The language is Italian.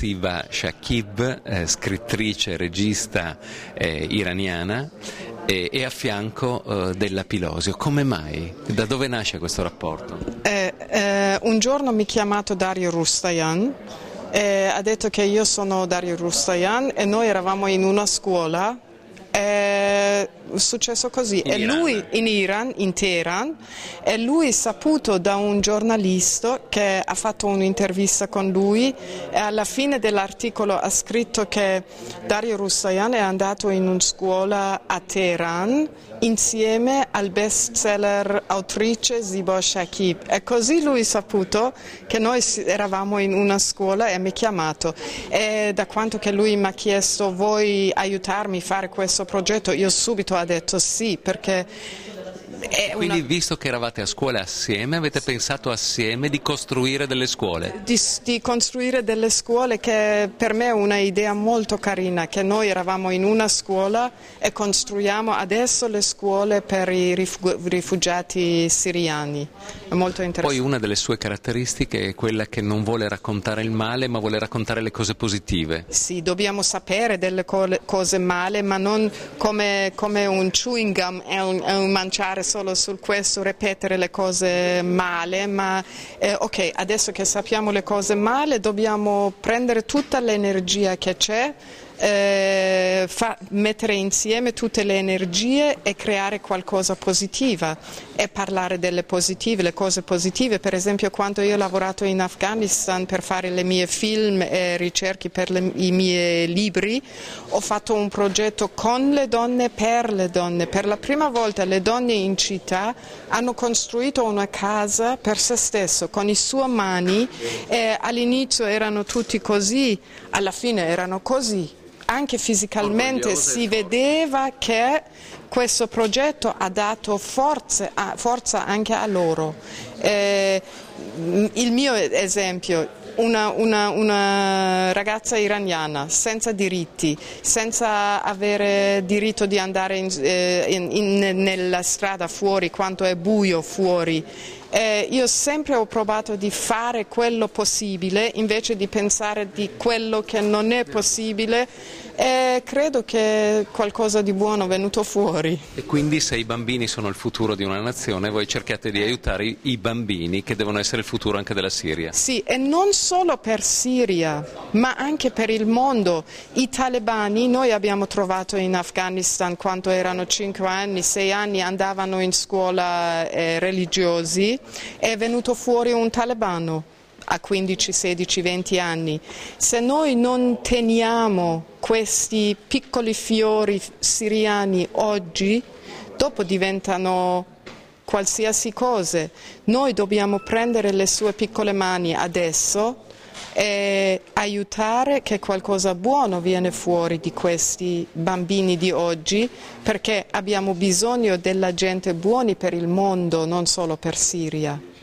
Siba Shakib, scrittrice e regista iraniana, e a fianco della Pilosio. Come mai? Da dove nasce questo rapporto? Un giorno mi ha chiamato Dario Rustayan e ha detto che io sono Dario Rustayan e noi eravamo in una scuola. È successo così, in Iran, in Teheran, e lui saputo da un giornalista che ha fatto un'intervista con lui e alla fine dell'articolo ha scritto che Dario Rustayan è andato in una scuola a Teheran insieme al bestseller autrice Siba Shakib, e così lui ha saputo che noi eravamo in una scuola e mi ha chiamato, e da quanto che lui mi ha chiesto vuoi aiutarmi a fare questo progetto, io subito ho detto sì, perché quindi visto che eravate a scuola assieme, avete pensato assieme di costruire delle scuole? Di costruire delle scuole, che per me è una idea molto carina, che noi eravamo in una scuola e costruiamo adesso le scuole per i rifugiati siriani. È molto interessante. Poi una delle sue caratteristiche è quella che non vuole raccontare il male, ma vuole raccontare le cose positive. Sì, dobbiamo sapere delle cose male, ma non come un chewing gum, è un mangiare solo su questo, ripetere le cose male, ma ok, adesso che sappiamo le cose male dobbiamo prendere tutta l'energia che c'è, mettere insieme tutte le energie e creare qualcosa positiva e parlare delle positive, le cose positive. Per esempio, quando io ho lavorato in Afghanistan per fare le mie film e ricerche per i miei libri, ho fatto un progetto con le donne per le donne. Per la prima volta le donne in città hanno costruito una casa per se stesso con le sue mani, e all'inizio erano tutti così, alla fine erano così. Anche fisicalmente si vedeva che questo progetto ha dato forza anche a loro. Il mio esempio, una ragazza iraniana senza diritti, senza avere diritto di andare nella strada fuori quando è buio fuori. Io sempre ho provato di fare quello possibile invece di pensare di quello che non è possibile, e credo che qualcosa di buono è venuto fuori. E quindi se i bambini sono il futuro di una nazione, voi cercate di aiutare i bambini che devono essere il futuro anche della Siria. Sì, e non solo per Siria, ma anche per il mondo. I talebani, noi abbiamo trovato in Afghanistan quando erano 5 anni, 6 anni, andavano in scuola religiosi, è venuto fuori un talebano a 15, 16, 20 anni. Se noi non teniamo questi piccoli fiori siriani oggi, dopo diventano qualsiasi cosa. Noi dobbiamo prendere le sue piccole mani adesso e aiutare che qualcosa buono viene fuori di questi bambini di oggi, perché abbiamo bisogno della gente buona per il mondo, non solo per Siria.